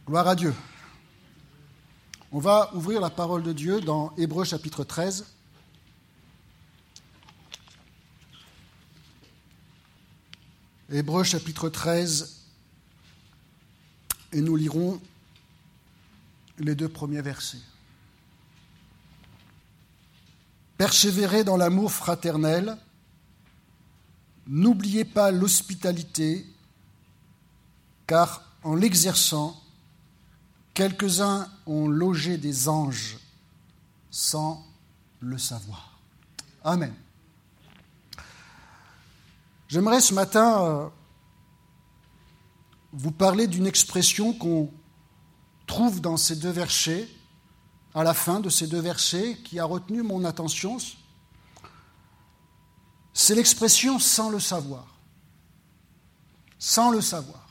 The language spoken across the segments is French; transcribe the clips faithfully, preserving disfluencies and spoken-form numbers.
Gloire à Dieu. On va ouvrir la parole de Dieu dans Hébreux chapitre treize. Hébreux chapitre treize, et nous lirons les deux premiers versets. Persévérez dans l'amour fraternel, n'oubliez pas l'hospitalité, car en l'exerçant, quelques-uns ont logé des anges sans le savoir. Amen. J'aimerais ce matin euh, vous parler d'une expression qu'on trouve dans ces deux versets, à la fin de ces deux versets, qui a retenu mon attention. C'est l'expression « sans le savoir ». Sans le savoir.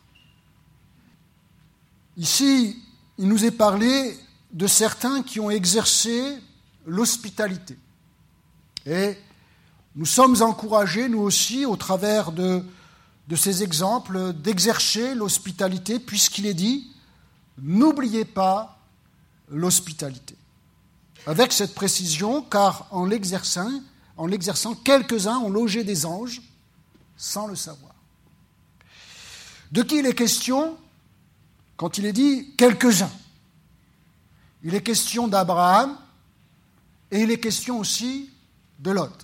Ici, il nous est parlé de certains qui ont exercé l'hospitalité. Et nous sommes encouragés, nous aussi, au travers de, de ces exemples, d'exercer l'hospitalité, puisqu'il est dit « n'oubliez pas l'hospitalité ». Avec cette précision, car en l'exerçant, en l'exerçant, quelques-uns ont logé des anges sans le savoir. De qui il est question quand il est dit « quelques-uns ». Il est question d'Abraham et il est question aussi de Lot.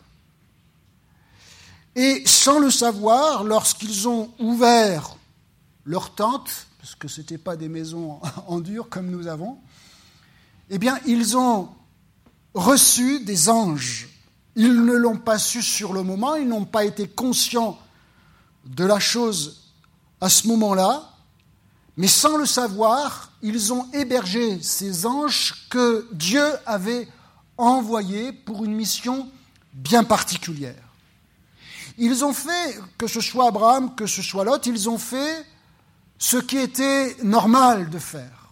Et sans le savoir, lorsqu'ils ont ouvert leur tente, parce que ce n'étaient pas des maisons en dur comme nous avons, eh bien, ils ont reçu des anges. Ils ne l'ont pas su sur le moment, ils n'ont pas été conscients de la chose à ce moment-là, mais sans le savoir, ils ont hébergé ces anges que Dieu avait envoyés pour une mission bien particulière. Ils ont fait, que ce soit Abraham, que ce soit Lot, ils ont fait ce qui était normal de faire.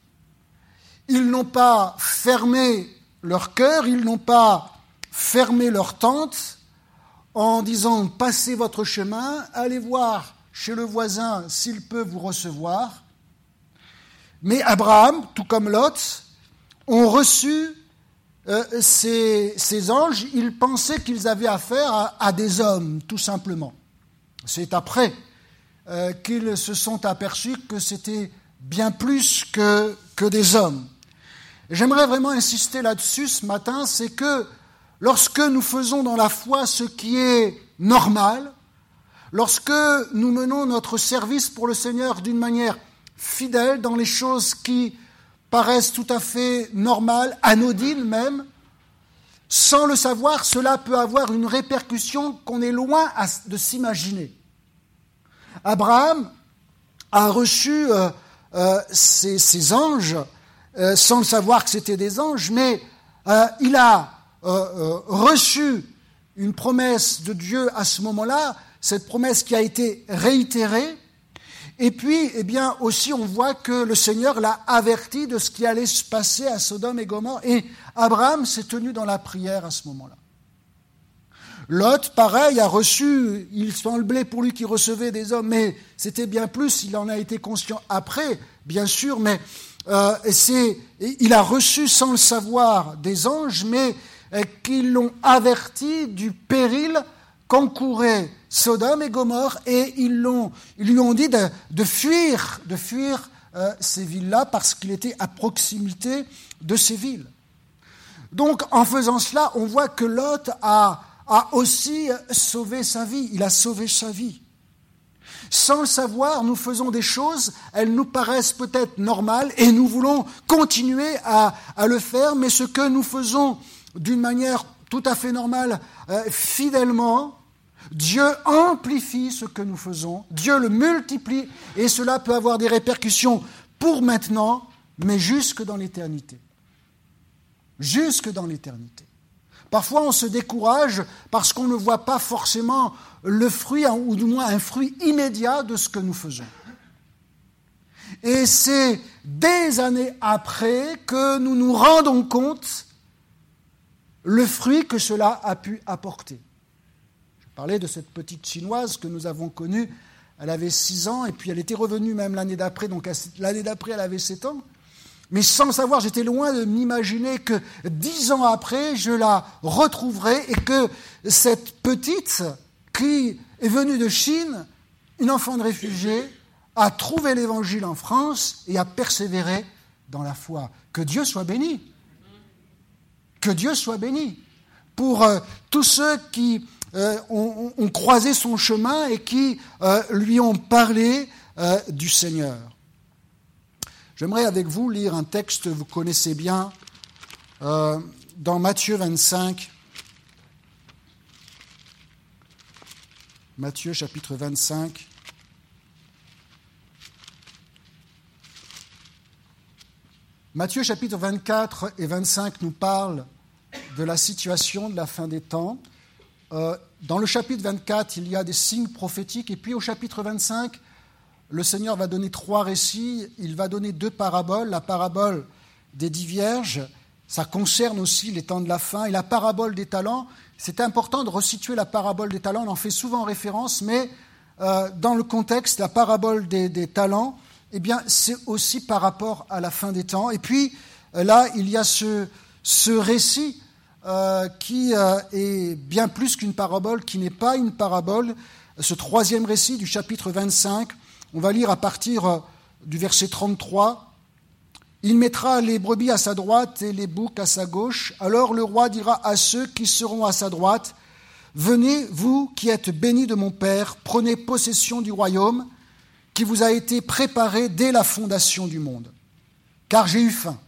Ils n'ont pas fermé leur cœur, ils n'ont pas fermé leur tente en disant « passez votre chemin, allez voir chez le voisin s'il peut vous recevoir ». Mais Abraham, tout comme Lot, ont reçu euh, ces, ces anges. Ils pensaient qu'ils avaient affaire à, à des hommes, tout simplement. C'est après euh, qu'ils se sont aperçus que c'était bien plus que, que des hommes. Et j'aimerais vraiment insister là-dessus ce matin, c'est que lorsque nous faisons dans la foi ce qui est normal, lorsque nous menons notre service pour le Seigneur d'une manière fidèle, dans les choses qui paraissent tout à fait normales, anodines même, sans le savoir, cela peut avoir une répercussion qu'on est loin de s'imaginer. Abraham a reçu euh, euh, ces, ces anges, euh, sans le savoir que c'était des anges, mais euh, il a euh, euh, reçu une promesse de Dieu à ce moment-là, cette promesse qui a été réitérée. Et puis, eh bien, aussi, on voit que le Seigneur l'a averti de ce qui allait se passer à Sodome et Gomorrhe. Et Abraham s'est tenu dans la prière à ce moment-là. Lot, pareil, a reçu, il semblait pour lui qu'il recevait des hommes, mais c'était bien plus, il en a été conscient après, bien sûr, mais euh, c'est, il a reçu sans le savoir des anges, mais euh, qui l'ont averti du péril qu'encouraient Sodome et Gomorrhe, et ils, l'ont, ils lui ont dit de, de fuir, de fuir euh, ces villes-là parce qu'il était à proximité de ces villes. Donc, en faisant cela, on voit que Lot a, a aussi sauvé sa vie. Il a sauvé sa vie. Sans le savoir, nous faisons des choses, elles nous paraissent peut-être normales, et nous voulons continuer à, à le faire, mais ce que nous faisons d'une manière tout à fait normale, euh, fidèlement, Dieu amplifie ce que nous faisons, Dieu le multiplie, et cela peut avoir des répercussions pour maintenant, mais jusque dans l'éternité. Jusque dans l'éternité. Parfois, on se décourage parce qu'on ne voit pas forcément le fruit, ou du moins un fruit immédiat de ce que nous faisons. Et c'est des années après que nous nous rendons compte le fruit que cela a pu apporter. Je parlais de cette petite Chinoise que nous avons connue elle avait six ans, et puis elle était revenue même l'année d'après, donc l'année d'après, elle avait sept ans. Mais sans le savoir, j'étais loin de m'imaginer que dix ans après, je la retrouverai et que cette petite qui est venue de Chine, une enfant de réfugié, a trouvé l'Évangile en France et a persévéré dans la foi. Que Dieu soit béni. Que Dieu soit béni. Pour euh, tous ceux qui euh, ont, ont croisé son chemin et qui euh, lui ont parlé euh, du Seigneur. J'aimerais avec vous lire un texte que vous connaissez bien euh, dans Matthieu vingt-cinq. Matthieu chapitre vingt-cinq. Matthieu chapitre vingt-quatre et vingt-cinq nous parlent de la situation de la fin des temps. Euh, dans le chapitre vingt-quatre, il y a des signes prophétiques, et puis au chapitre vingt-cinq, le Seigneur va donner trois récits. Il va donner deux paraboles. La parabole des dix vierges, ça concerne aussi les temps de la fin. Et la parabole des talents, c'est important de resituer la parabole des talents. On en fait souvent référence, mais euh, dans le contexte, la parabole des, des talents, eh bien, c'est aussi par rapport à la fin des temps. Et puis, euh, là, il y a ce, ce récit euh, qui euh, est bien plus qu'une parabole, qui n'est pas une parabole. Ce troisième récit du chapitre vingt-cinq, on va lire à partir du verset trente-trois. « Il mettra les brebis à sa droite et les boucs à sa gauche. Alors le roi dira à ceux qui seront à sa droite, « Venez, vous qui êtes bénis de mon Père, prenez possession du royaume qui vous a été préparé dès la fondation du monde. Car j'ai eu faim,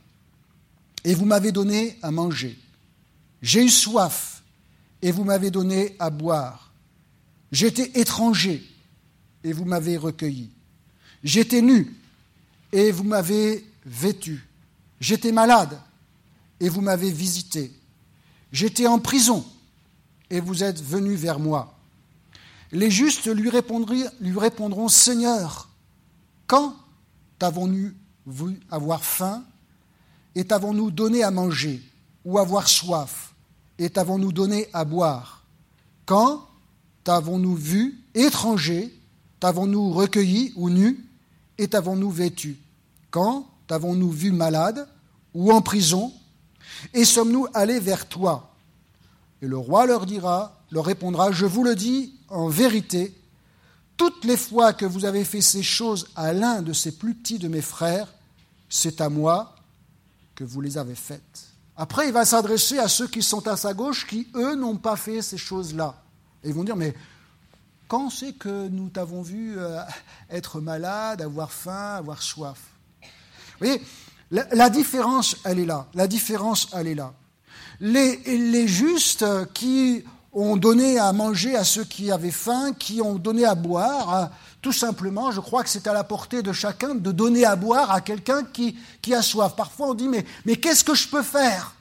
et vous m'avez donné à manger. J'ai eu soif, et vous m'avez donné à boire. J'étais étranger, et vous m'avez recueilli. J'étais nu, et vous m'avez vêtu. J'étais malade, et vous m'avez visité. J'étais en prison, et vous êtes venus vers moi. » Les justes lui répondront, « Seigneur, quand t'avons-nous vu avoir faim, et t'avons-nous donné à manger, ou avoir soif, et t'avons-nous donné à boire? Quand t'avons-nous vu étranger, t'avons-nous recueilli ou nu, et t'avons-nous vêtu? Quand t'avons-nous vu malade ou en prison, et sommes-nous allés vers toi? » Et le roi leur dira, leur répondra, « Je vous le dis en vérité, toutes les fois que vous avez fait ces choses à l'un de ces plus petits de mes frères, c'est à moi que vous les avez faites. » Après, il va s'adresser à ceux qui sont à sa gauche, qui, eux, n'ont pas fait ces choses-là. Et ils vont dire, mais quand c'est que nous t'avons vu être malade, avoir faim, avoir soif? Vous voyez, la, la différence, elle est là. La différence, elle est là. Les, les justes qui ont donné à manger à ceux qui avaient faim, qui ont donné à boire, tout simplement, je crois que c'est à la portée de chacun de donner à boire à quelqu'un qui, qui a soif. Parfois, on dit, mais, mais qu'est-ce que je peux faire?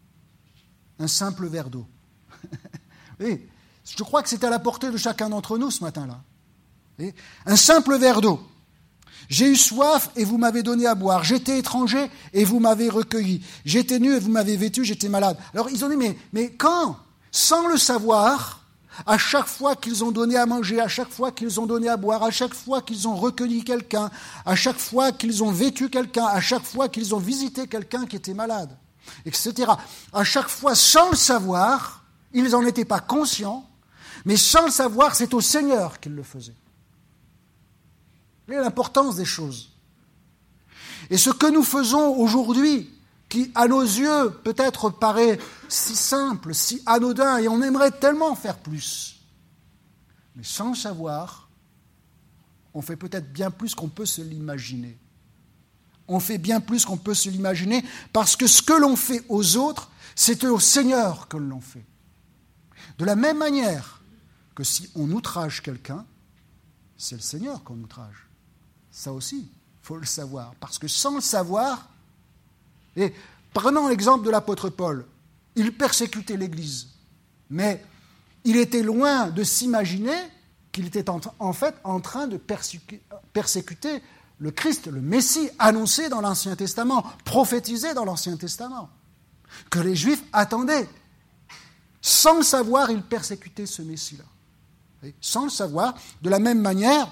Un simple verre d'eau. Oui, je crois que c'est à la portée de chacun d'entre nous ce matin-là. Oui, un simple verre d'eau. J'ai eu soif et vous m'avez donné à boire. J'étais étranger et vous m'avez recueilli. J'étais nu et vous m'avez vêtu, j'étais malade. Alors ils ont dit, mais, mais quand? Sans le savoir, à chaque fois qu'ils ont donné à manger, à chaque fois qu'ils ont donné à boire, à chaque fois qu'ils ont recueilli quelqu'un, à chaque fois qu'ils ont vêtu quelqu'un, à chaque fois qu'ils ont visité quelqu'un qui était malade, et cetera. À chaque fois, sans le savoir, ils n'en étaient pas conscients, mais sans le savoir, c'est au Seigneur qu'ils le faisaient. Vous voyez l'importance des choses. Et ce que nous faisons aujourd'hui, qui à nos yeux peut-être paraît si simple, si anodin, et on aimerait tellement faire plus, mais sans le savoir, on fait peut-être bien plus qu'on peut se l'imaginer. On fait bien plus qu'on peut se l'imaginer, parce que ce que l'on fait aux autres, c'est au Seigneur que l'on fait. De la même manière que si on outrage quelqu'un, c'est le Seigneur qu'on outrage. Ça aussi, il faut le savoir. Parce que sans le savoir, et prenons l'exemple de l'apôtre Paul, il persécutait l'Église, mais il était loin de s'imaginer qu'il était en, en fait en train de persécuter, persécuter le Christ, le Messie, annoncé dans l'Ancien Testament, prophétisé dans l'Ancien Testament, que les Juifs attendaient. Sans le savoir, il persécutait ce Messie-là. Et sans le savoir, de la même manière,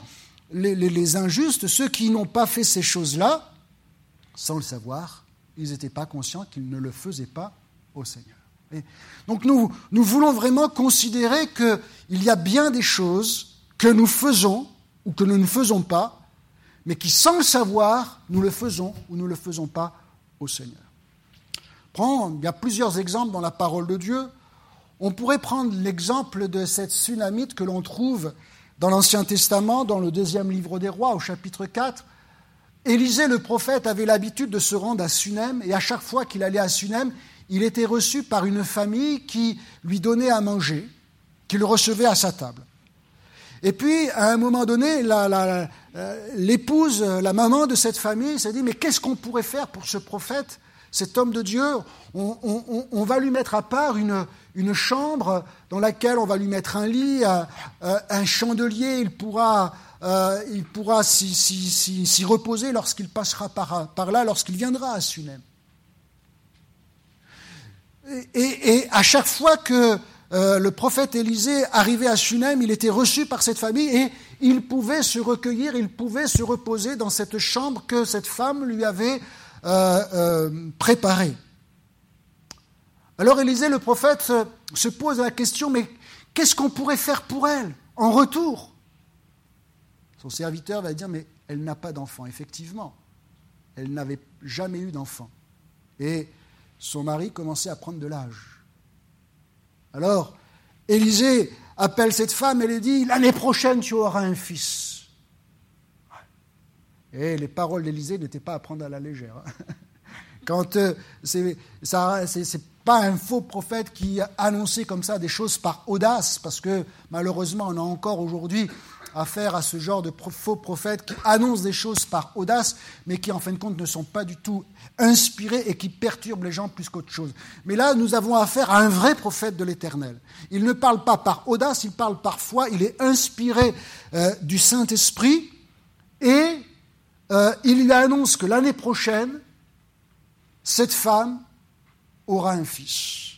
les, les, les injustes, ceux qui n'ont pas fait ces choses-là, sans le savoir, ils n'étaient pas conscients qu'ils ne le faisaient pas au Seigneur. Et donc nous, nous voulons vraiment considérer qu'il y a bien des choses que nous faisons ou que nous ne faisons pas, mais qui, sans le savoir, nous le faisons ou nous ne le faisons pas au Seigneur. Prends, il y a plusieurs exemples dans la parole de Dieu. On pourrait prendre l'exemple de cette Sunamite que l'on trouve dans l'Ancien Testament, dans le deuxième livre des Rois, au chapitre quatre. Élisée, le prophète, avait l'habitude de se rendre à Sunem, et à chaque fois qu'il allait à Sunem, il était reçu par une famille qui lui donnait à manger, qui le recevait à sa table. Et puis, à un moment donné, la, la, l'épouse, la maman de cette famille s'est dit « Mais qu'est-ce qu'on pourrait faire pour ce prophète, cet homme de Dieu ? on, on, on va lui mettre à part une, une chambre dans laquelle on va lui mettre un lit, un, un chandelier, il pourra, euh, il pourra s'y, s'y, s'y, s'y reposer lorsqu'il passera par, par là, lorsqu'il viendra à Sunem. » Et, et, et à chaque fois que euh, le prophète Élisée arrivait à Sunem, il était reçu par cette famille et il pouvait se recueillir, il pouvait se reposer dans cette chambre que cette femme lui avait euh, euh, préparée. Alors Élisée, le prophète, se pose la question, mais qu'est-ce qu'on pourrait faire pour elle en retour ? Son serviteur va dire, mais elle n'a pas d'enfant. Effectivement, elle n'avait jamais eu d'enfant. Et son mari commençait à prendre de l'âge. Alors, Élisée appelle cette femme et lui dit « L'année prochaine, tu auras un fils. » Et les paroles d'Élisée n'étaient pas à prendre à la légère. Quand euh, c'est, ça, c'est, c'est pas un faux prophète qui annonçait comme ça des choses par audace, parce que malheureusement, on a encore aujourd'hui affaire à ce genre de faux prophètes qui annoncent des choses par audace, mais qui en fin de compte ne sont pas du tout inspirés et qui perturbent les gens plus qu'autre chose. Mais là, nous avons affaire à un vrai prophète de l'Éternel. Il ne parle pas par audace, il parle par foi, il est inspiré euh, du Saint-Esprit, et euh, il lui annonce que l'année prochaine, cette femme aura un fils.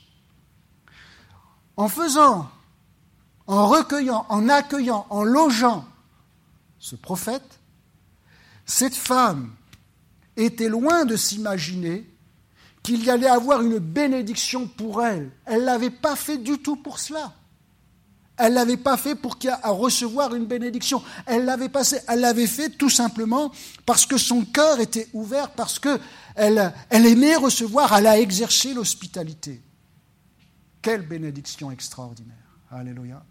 En faisant, en recueillant, en accueillant, en logeant ce prophète, cette femme était loin de s'imaginer qu'il y allait avoir une bénédiction pour elle. Elle ne l'avait pas fait du tout pour cela. Elle ne l'avait pas fait pour qu'il y ait à recevoir une bénédiction. Elle l'avait passé, elle l'avait fait tout simplement parce que son cœur était ouvert, parce qu'elle elle aimait recevoir, elle a exercé l'hospitalité. Quelle bénédiction extraordinaire. Alléluia.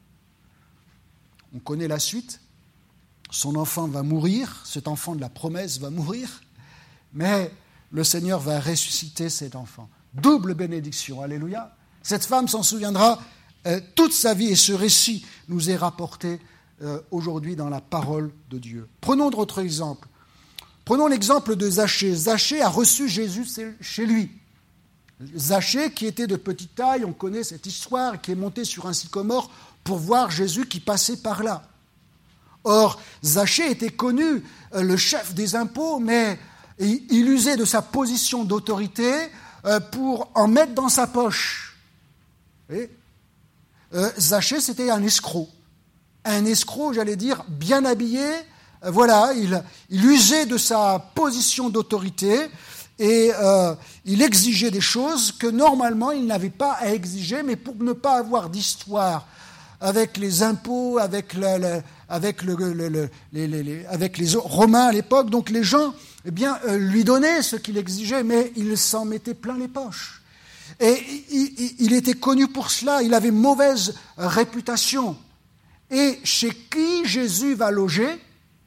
On connaît la suite. Son enfant va mourir, cet enfant de la promesse va mourir, mais le Seigneur va ressusciter cet enfant. Double bénédiction, alléluia. Cette femme s'en souviendra euh, toute sa vie, et ce récit nous est rapporté euh, aujourd'hui dans la parole de Dieu. Prenons d'autres exemples. Prenons l'exemple de Zachée. Zachée a reçu Jésus chez lui. Zachée, qui était de petite taille, on connaît cette histoire, qui est monté sur un sycomore pour voir Jésus qui passait par là. Or, Zachée était connu, euh, le chef des impôts, mais il, il usait de sa position d'autorité euh, pour en mettre dans sa poche. Et, euh, Zachée, c'était un escroc. Un escroc, j'allais dire, bien habillé. Euh, voilà, il, il usait de sa position d'autorité et euh, il exigeait des choses que normalement il n'avait pas à exiger, mais pour ne pas avoir d'histoire avec les impôts, avec, le, le, avec, le, le, le, les, les, les, avec les Romains à l'époque. Donc les gens eh bien, euh, lui donnaient ce qu'il exigeait, mais il s'en mettait plein les poches. Et il, il, il était connu pour cela, il avait mauvaise réputation. Et chez qui Jésus va loger ?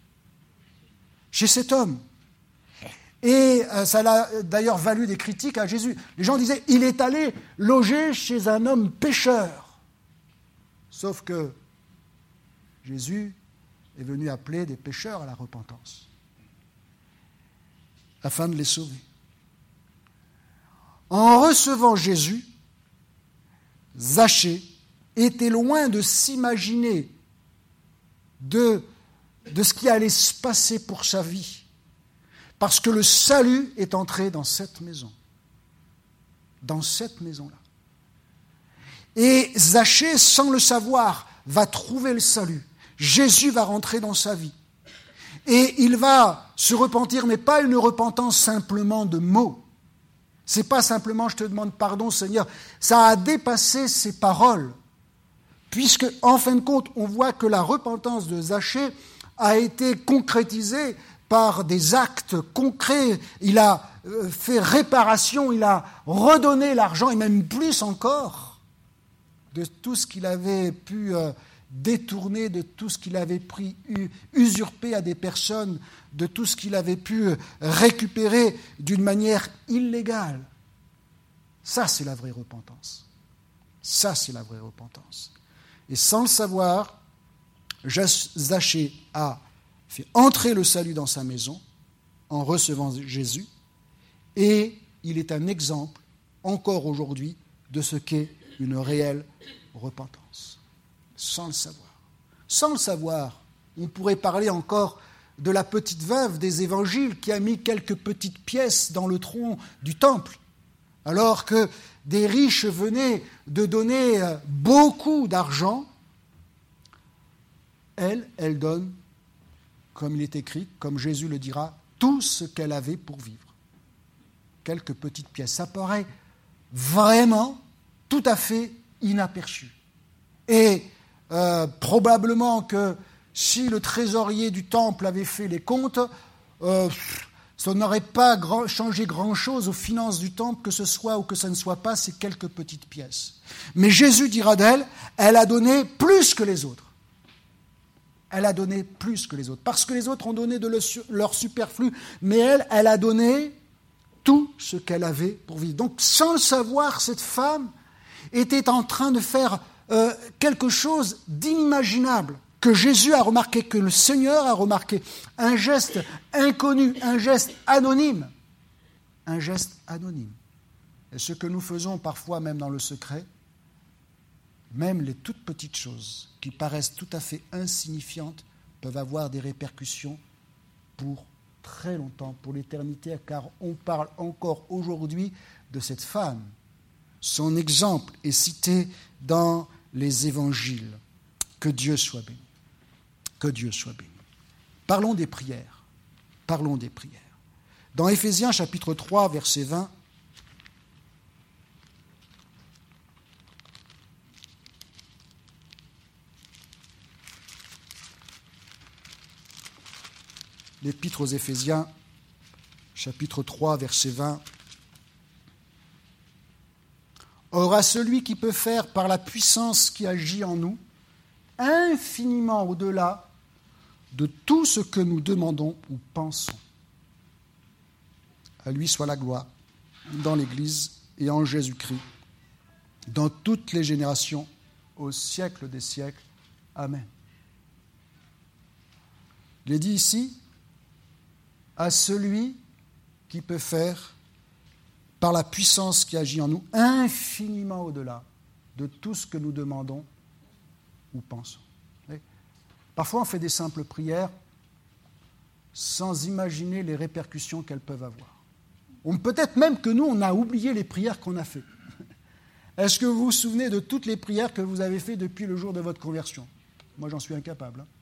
Chez cet homme. Et euh, ça l'a d'ailleurs valu des critiques à Jésus. Les gens disaient, il est allé loger chez un homme pécheur. Sauf que Jésus est venu appeler des pécheurs à la repentance, afin de les sauver. En recevant Jésus, Zachée était loin de s'imaginer de, de ce qui allait se passer pour sa vie, parce que le salut est entré dans cette maison, dans cette maison-là. Et Zachée, sans le savoir, va trouver le salut. Jésus va rentrer dans sa vie. Et il va se repentir, mais pas une repentance simplement de mots. C'est pas simplement « je te demande pardon Seigneur », ça a dépassé ses paroles. Puisque, en fin de compte, on voit que la repentance de Zachée a été concrétisée par des actes concrets. Il a fait réparation, il a redonné l'argent, et même plus encore, de tout ce qu'il avait pu détourner, de tout ce qu'il avait pris, usurpé à des personnes, de tout ce qu'il avait pu récupérer d'une manière illégale. Ça, c'est la vraie repentance. Ça, c'est la vraie repentance. Et sans le savoir, Zachée a fait entrer le salut dans sa maison en recevant Jésus, et il est un exemple, encore aujourd'hui, de ce qu'est une réelle repentance. Sans le savoir. Sans le savoir, on pourrait parler encore de la petite veuve des évangiles qui a mis quelques petites pièces dans le tronc du temple, alors que des riches venaient de donner beaucoup d'argent. Elle, elle donne, comme il est écrit, comme Jésus le dira, tout ce qu'elle avait pour vivre. Quelques petites pièces. Ça paraît vraiment tout à fait inaperçu. Et euh, probablement que si le trésorier du temple avait fait les comptes, euh, ça n'aurait pas grand, changé grand-chose aux finances du temple, que ce soit ou que ça ne soit pas ces quelques petites pièces. Mais Jésus dira d'elle, elle a donné plus que les autres. Elle a donné plus que les autres. Parce que les autres ont donné de leur superflu, mais elle, elle a donné tout ce qu'elle avait pour vivre. Donc, sans le savoir, cette femme était en train de faire euh, quelque chose d'inimaginable, que Jésus a remarqué, que le Seigneur a remarqué. Un geste inconnu, un geste anonyme. Un geste anonyme. Et ce que nous faisons parfois, même dans le secret, même les toutes petites choses qui paraissent tout à fait insignifiantes peuvent avoir des répercussions pour très longtemps, pour l'éternité, car on parle encore aujourd'hui de cette femme. Son exemple est cité dans les évangiles. Que Dieu soit béni. Que Dieu soit béni. Parlons des prières. Parlons des prières. Dans Éphésiens chapitre trois, verset vingt, l'Épître aux Éphésiens, chapitre trois, verset vingt. Or, à celui qui peut faire, par la puissance qui agit en nous, infiniment au-delà de tout ce que nous demandons ou pensons. À lui soit la gloire, dans l'Église et en Jésus-Christ, dans toutes les générations, au siècle des siècles. Amen. Il est dit ici, à celui qui peut faire, par la puissance qui agit en nous, infiniment au-delà de tout ce que nous demandons ou pensons. Et parfois, on fait des simples prières sans imaginer les répercussions qu'elles peuvent avoir. On, peut-être même que nous, on a oublié les prières qu'on a faites. Est-ce que vous vous souvenez de toutes les prières que vous avez faites depuis le jour de votre conversion ? Moi, j'en suis incapable. Hein.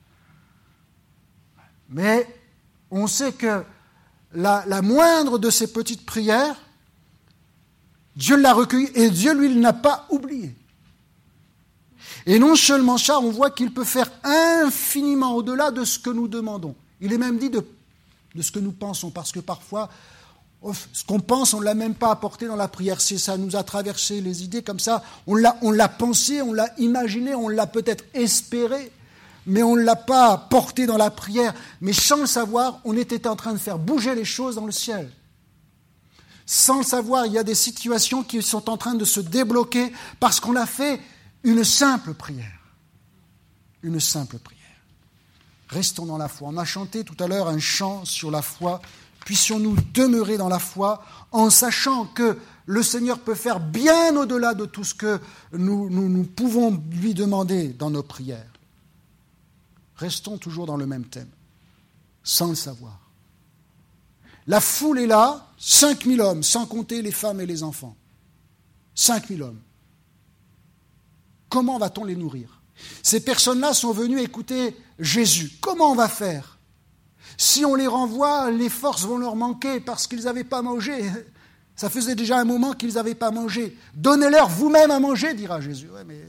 Mais on sait que la, la moindre de ces petites prières, Dieu l'a recueillie et Dieu, lui, ne l'a pas oubliée. Et non seulement ça, on voit qu'il peut faire infiniment au-delà de ce que nous demandons. Il est même dit de, de ce que nous pensons, parce que parfois, ce qu'on pense, on ne l'a même pas apporté dans la prière. C'est ça nous a traversé les idées comme ça. On l'a, on l'a pensé, on l'a imaginé, on l'a peut-être espéré, mais on ne l'a pas porté dans la prière. Mais sans le savoir, on était en train de faire bouger les choses dans le ciel. Sans le savoir, il y a des situations qui sont en train de se débloquer parce qu'on a fait une simple prière. Une simple prière. Restons dans la foi. On a chanté tout à l'heure un chant sur la foi. Puissions-nous demeurer dans la foi en sachant que le Seigneur peut faire bien au-delà de tout ce que nous, nous, nous pouvons lui demander dans nos prières. Restons toujours dans le même thème, sans le savoir. La foule est là, cinq mille hommes, sans compter les femmes et les enfants. cinq mille hommes. Comment va-t-on les nourrir ? Ces personnes-là sont venues écouter Jésus. Comment on va faire ? Si on les renvoie, les forces vont leur manquer parce qu'ils n'avaient pas mangé. Ça faisait déjà un moment qu'ils n'avaient pas mangé. Donnez-leur vous-même à manger, dira Jésus. Ouais, mais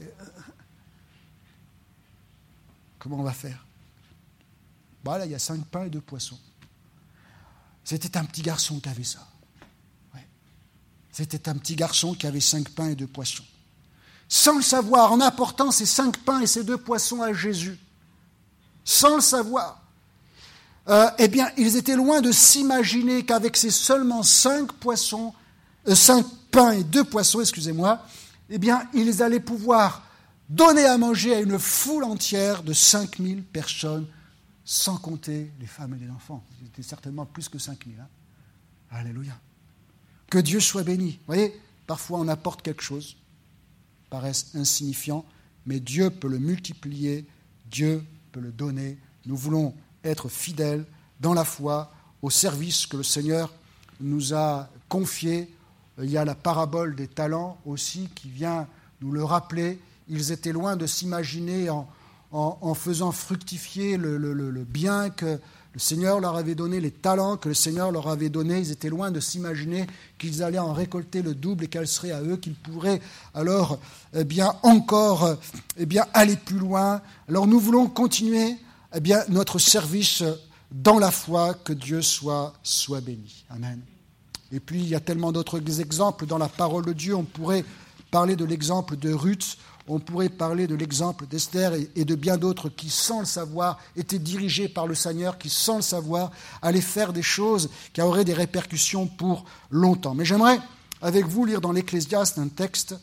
comment on va faire? Voilà, il y a cinq pains et deux poissons. C'était un petit garçon qui avait ça. Ouais. C'était un petit garçon qui avait cinq pains et deux poissons. Sans le savoir, en apportant ces cinq pains et ces deux poissons à Jésus, sans le savoir, euh, eh bien, ils étaient loin de s'imaginer qu'avec ces seulement cinq poissons, euh, cinq pains et deux poissons, excusez-moi, eh bien, ils allaient pouvoir donner à manger à une foule entière de cinq mille personnes, sans compter les femmes et les enfants. C'était certainement plus que cinq mille. Hein. Alléluia. Que Dieu soit béni. Vous voyez, parfois on apporte quelque chose, paraisse insignifiant, mais Dieu peut le multiplier, Dieu peut le donner. Nous voulons être fidèles dans la foi, au service que le Seigneur nous a confié. Il y a la parabole des talents aussi qui vient nous le rappeler. Ils étaient loin de s'imaginer en En, en faisant fructifier le, le, le, le bien que le Seigneur leur avait donné, les talents que le Seigneur leur avait donnés. Ils étaient loin de s'imaginer qu'ils allaient en récolter le double et qu'elle serait à eux, qu'ils pourraient alors eh bien, encore eh bien, aller plus loin. Alors nous voulons continuer eh bien, notre service dans la foi, que Dieu soit, soit béni. Amen. Et puis il y a tellement d'autres exemples dans la parole de Dieu. On pourrait parler de l'exemple de Ruth. On pourrait parler de l'exemple d'Esther et de bien d'autres qui, sans le savoir, étaient dirigés par le Seigneur, qui, sans le savoir, allaient faire des choses qui auraient des répercussions pour longtemps. Mais j'aimerais, avec vous, lire dans l'Ecclésiaste un texte,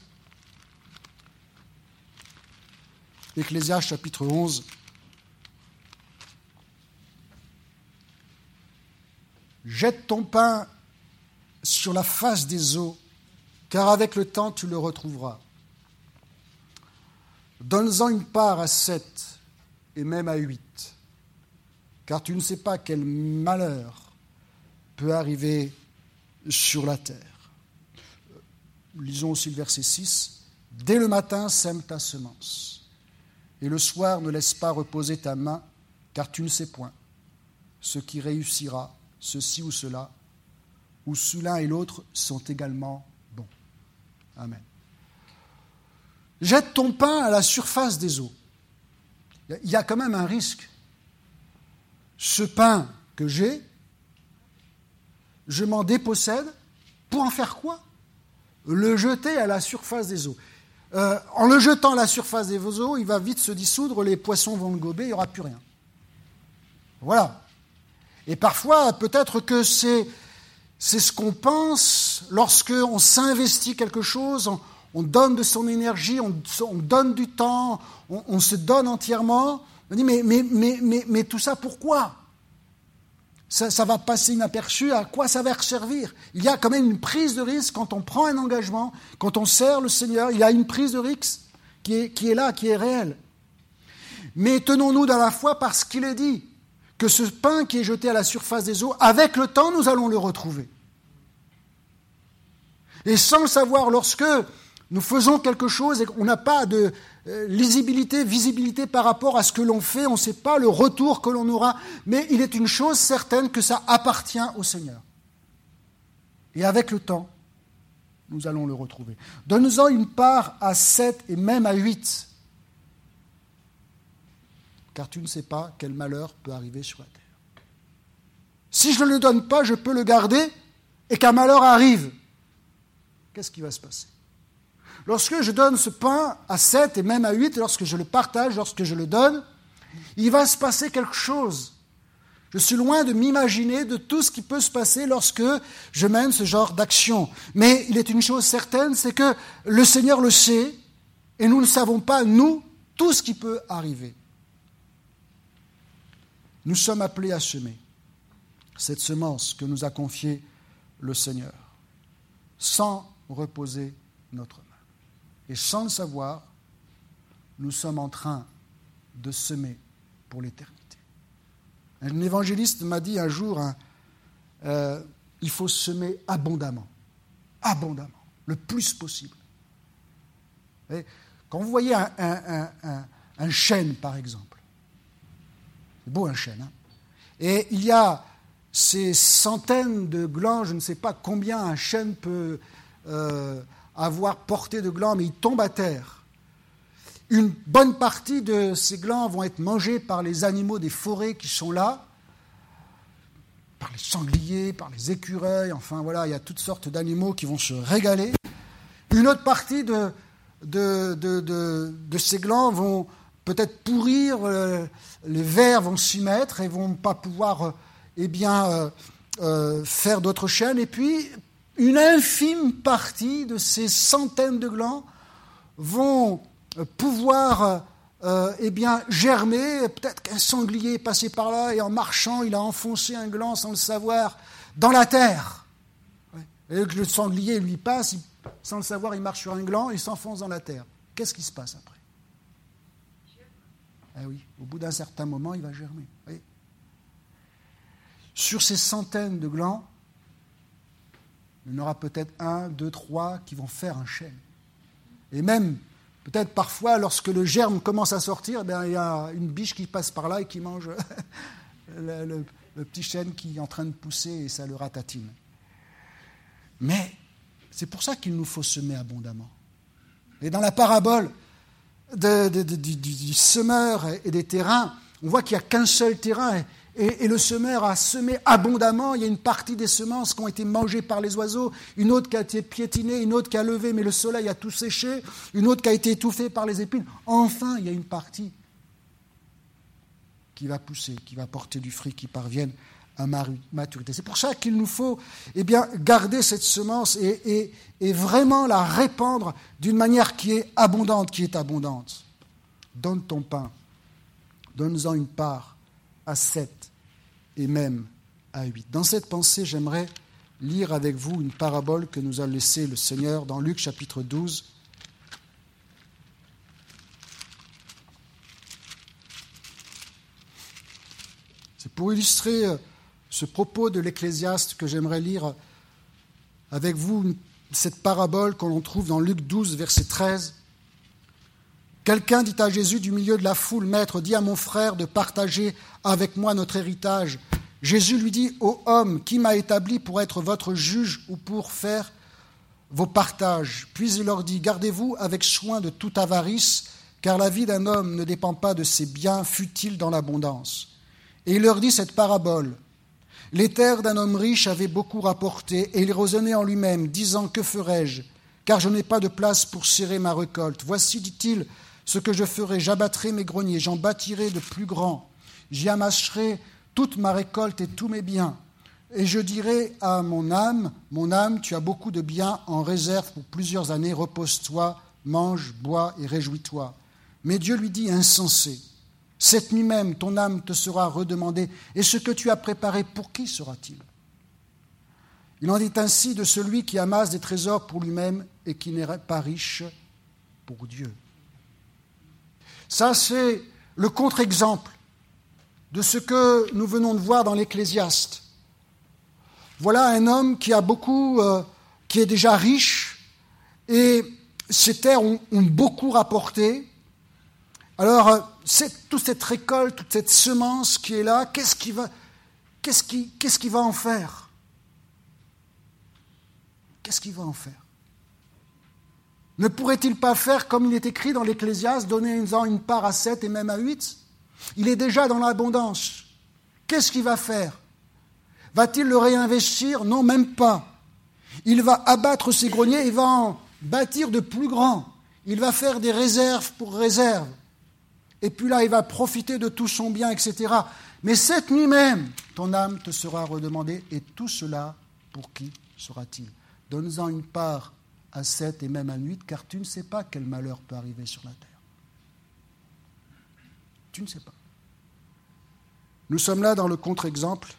Ecclésiaste chapitre onze. Jette ton pain sur la face des eaux, car avec le temps tu le retrouveras. Donne-en une part à sept et même à huit, car tu ne sais pas quel malheur peut arriver sur la terre. Lisons aussi le verset six. Dès le matin, sème ta semence, et le soir ne laisse pas reposer ta main, car tu ne sais point ce qui réussira, ceci ou cela, ou sous l'un et l'autre sont également bons. Amen. Jette ton pain à la surface des eaux. Il y a quand même un risque. Ce pain que j'ai, je m'en dépossède pour en faire quoi? Le jeter à la surface des eaux. Euh, en le jetant à la surface des eaux, il va vite se dissoudre, les poissons vont le gober, il n'y aura plus rien. Voilà. Et parfois, peut-être que c'est, c'est ce qu'on pense lorsqu'on s'investit quelque chose, on, on donne de son énergie, on, on donne du temps, on, on se donne entièrement. On dit, mais, mais, mais, mais, mais tout ça, pourquoi? Ça, ça va passer inaperçu, à quoi ça va servir? Il y a quand même une prise de risque quand on prend un engagement, quand on sert le Seigneur, il y a une prise de risque qui est, qui est là, qui est réelle. Mais tenons-nous dans la foi parce qu'il est dit que ce pain qui est jeté à la surface des eaux, avec le temps, nous allons le retrouver. Et sans le savoir, lorsque nous faisons quelque chose et qu'on n'a pas de euh, lisibilité, visibilité par rapport à ce que l'on fait, on ne sait pas le retour que l'on aura, mais il est une chose certaine que ça appartient au Seigneur. Et avec le temps, nous allons le retrouver. Donne-en une part à sept et même à huit, car tu ne sais pas quel malheur peut arriver sur la terre. Si je ne le donne pas, je peux le garder et qu'un malheur arrive. Qu'est-ce qui va se passer? Lorsque je donne ce pain à sept et même à huit, lorsque je le partage, lorsque je le donne, il va se passer quelque chose. Je suis loin de m'imaginer de tout ce qui peut se passer lorsque je mène ce genre d'action. Mais il est une chose certaine, c'est que le Seigneur le sait et nous ne savons pas, nous, tout ce qui peut arriver. Nous sommes appelés à semer cette semence que nous a confiée le Seigneur, sans reposer notre main. Et sans le savoir, nous sommes en train de semer pour l'éternité. Un évangéliste m'a dit un jour, hein, euh, il faut semer abondamment, abondamment, le plus possible. Et quand vous voyez un, un, un, un, un chêne, par exemple, c'est beau un chêne, hein, Et il y a ces centaines de glands, je ne sais pas combien un chêne peut euh, avoir porté de glands, mais il tombe à terre. Une bonne partie de ces glands vont être mangés par les animaux des forêts qui sont là, par les sangliers, par les écureuils, enfin voilà, il y a toutes sortes d'animaux qui vont se régaler. Une autre partie de, de, de, de, de ces glands vont peut-être pourrir, euh, les vers vont s'y mettre et vont pas pouvoir euh, eh bien, euh, euh, faire d'autres chênes. Et puis, une infime partie de ces centaines de glands vont pouvoir euh, eh bien, germer. Peut-être qu'un sanglier est passé par là et en marchant, il a enfoncé un gland sans le savoir dans la terre. Et que le sanglier lui passe, il, sans le savoir, il marche sur un gland et il s'enfonce dans la terre. Qu'est-ce qui se passe après ? Ah oui, au bout d'un certain moment, il va germer. Oui. Sur ces centaines de glands, il y en aura peut-être un, deux, trois qui vont faire un chêne. Et même, peut-être parfois, lorsque le germe commence à sortir, eh bien, il y a une biche qui passe par là et qui mange le, le, le petit chêne qui est en train de pousser et ça le ratatine. Mais c'est pour ça qu'il nous faut semer abondamment. Et dans la parabole de, de, de, du, du semeur et des terrains, on voit qu'il n'y a qu'un seul terrain et, et, et le semeur a semé abondamment. Il y a une partie des semences qui ont été mangées par les oiseaux, une autre qui a été piétinée, une autre qui a levé, mais le soleil a tout séché, une autre qui a été étouffée par les épines. Enfin, il y a une partie qui va pousser, qui va porter du fruit, qui parvienne à maturité. C'est pour ça qu'il nous faut eh bien, garder cette semence et, et, et vraiment la répandre d'une manière qui est abondante, qui est abondante. Donne ton pain, donne-en une part à sept et même à huit. Dans cette pensée, j'aimerais lire avec vous une parabole que nous a laissée le Seigneur dans Luc chapitre douze. C'est pour illustrer ce propos de l'Ecclésiaste que j'aimerais lire avec vous, cette parabole qu'on trouve dans Luc douze, verset treize. Quelqu'un dit à Jésus du milieu de la foule, « Maître, dis à mon frère de partager avec moi notre héritage. » Jésus lui dit, « Ô homme, qui m'a établi pour être votre juge ou pour faire vos partages ?» Puis il leur dit, « Gardez-vous avec soin de toute avarice, car la vie d'un homme ne dépend pas de ses biens, fût-il dans l'abondance. » Et il leur dit cette parabole. Les terres d'un homme riche avaient beaucoup rapporté, et il raisonnait en lui-même, disant, « Que ferai-je ? Car je n'ai pas de place pour serrer ma récolte. Voici, dit-il, ce que je ferai. J'abattrai mes greniers, j'en bâtirai de plus grands. J'y amasserai toute ma récolte et tous mes biens. Et je dirai à mon âme, mon âme, tu as beaucoup de biens en réserve pour plusieurs années. Repose-toi, mange, bois et réjouis-toi. » Mais Dieu lui dit, insensé, cette nuit même, ton âme te sera redemandée. Et ce que tu as préparé, pour qui sera-t-il ? Il en est ainsi de celui qui amasse des trésors pour lui-même et qui n'est pas riche pour Dieu. Ça, c'est le contre-exemple de ce que nous venons de voir dans l'Ecclésiaste. Voilà un homme qui a beaucoup, euh, qui est déjà riche, et ses terres ont, ont beaucoup rapporté. Alors, c'est, toute cette récolte, toute cette semence qui est là, qu'est-ce qu'il va, qu'est-ce qui, qu'est-ce qu'il va en faire ? Qu'est-ce qu'il va en faire ? Ne pourrait-il pas faire comme il est écrit dans l'Ecclésiaste, donner-en une part à sept et même à huit ? Il est déjà dans l'abondance. Qu'est-ce qu'il va faire ? Va-t-il le réinvestir ? Non, même pas. Il va abattre ses greniers, il va en bâtir de plus grands. Il va faire des réserves pour réserves. Et puis là, il va profiter de tout son bien, et cetera. Mais cette nuit même, ton âme te sera redemandée. Et tout cela, pour qui sera-t-il ? Donne-en une part à sept et même à huit, car tu ne sais pas quel malheur peut arriver sur la terre. Tu ne sais pas. Nous sommes là dans le contre-exemple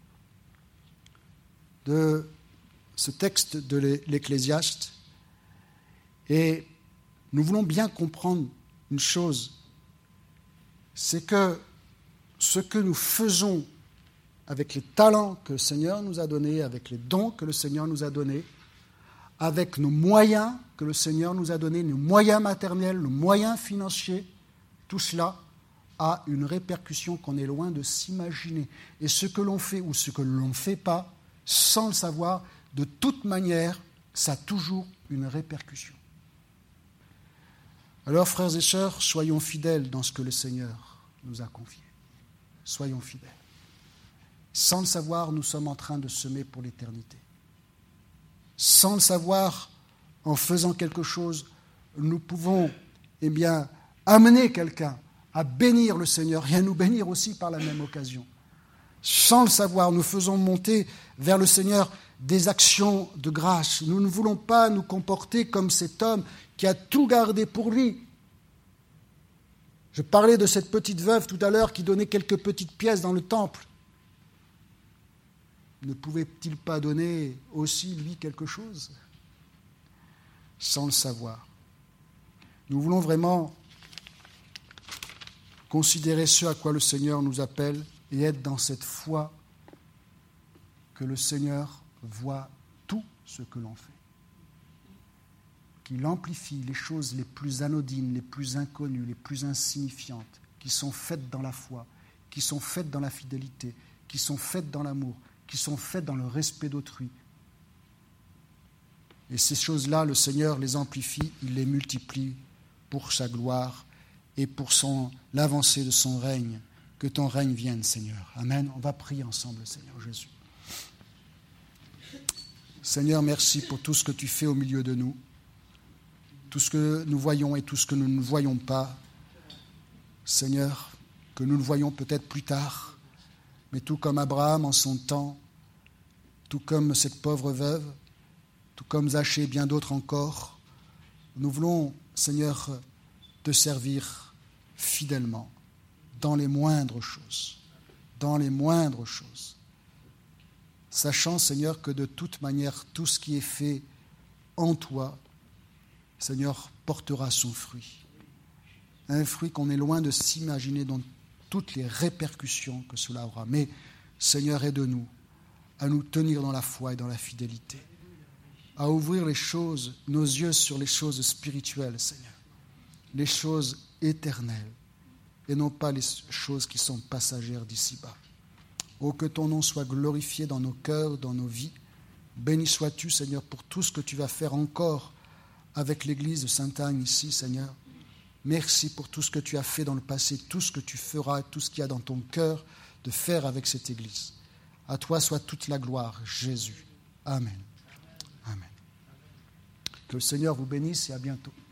de ce texte de l'Ecclésiaste, et nous voulons bien comprendre une chose, c'est que ce que nous faisons avec les talents que le Seigneur nous a donnés, avec les dons que le Seigneur nous a donnés, avec nos moyens que le Seigneur nous a donnés, nos moyens matériels, nos moyens financiers, tout cela a une répercussion qu'on est loin de s'imaginer. Et ce que l'on fait ou ce que l'on ne fait pas, sans le savoir, de toute manière, ça a toujours une répercussion. Alors, frères et sœurs, soyons fidèles dans ce que le Seigneur nous a confié. Soyons fidèles. Sans le savoir, nous sommes en train de semer pour l'éternité. Sans le savoir, en faisant quelque chose, nous pouvons, eh bien, amener quelqu'un à bénir le Seigneur et à nous bénir aussi par la même occasion. Sans le savoir, nous faisons monter vers le Seigneur des actions de grâce. Nous ne voulons pas nous comporter comme cet homme qui a tout gardé pour lui. Je parlais de cette petite veuve tout à l'heure qui donnait quelques petites pièces dans le temple. Ne pouvait-il pas donner aussi, lui, quelque chose? Sans le savoir. Nous voulons vraiment considérer ce à quoi le Seigneur nous appelle et être dans cette foi que le Seigneur voit tout ce que l'on fait. Qu'il amplifie les choses les plus anodines, les plus inconnues, les plus insignifiantes, qui sont faites dans la foi, qui sont faites dans la fidélité, qui sont faites dans l'amour, qui sont faites dans le respect d'autrui. Et ces choses-là, le Seigneur les amplifie, il les multiplie pour sa gloire et pour son, l'avancée de son règne. Que ton règne vienne, Seigneur. Amen. On va prier ensemble, Seigneur Jésus. Seigneur, merci pour tout ce que tu fais au milieu de nous, tout ce que nous voyons et tout ce que nous ne voyons pas. Seigneur, que nous le voyons peut-être plus tard, mais tout comme Abraham en son temps, tout comme cette pauvre veuve, tout comme Zachée et bien d'autres encore, nous voulons, Seigneur, te servir fidèlement dans les moindres choses, dans les moindres choses, sachant, Seigneur, que de toute manière, tout ce qui est fait en toi, Seigneur, portera son fruit. Un fruit qu'on est loin de s'imaginer dans toutes les répercussions que cela aura. Mais, Seigneur, aide-nous à nous tenir dans la foi et dans la fidélité, à ouvrir les choses, nos yeux sur les choses spirituelles, Seigneur, les choses éternelles, et non pas les choses qui sont passagères d'ici-bas. Oh, que ton nom soit glorifié dans nos cœurs, dans nos vies. Béni sois-tu, Seigneur, pour tout ce que tu vas faire encore avec l'église de Sainte-Agne ici, Seigneur. Merci pour tout ce que tu as fait dans le passé, tout ce que tu feras, tout ce qu'il y a dans ton cœur de faire avec cette église. À toi soit toute la gloire, Jésus. Amen. Amen. Que le Seigneur vous bénisse et à bientôt.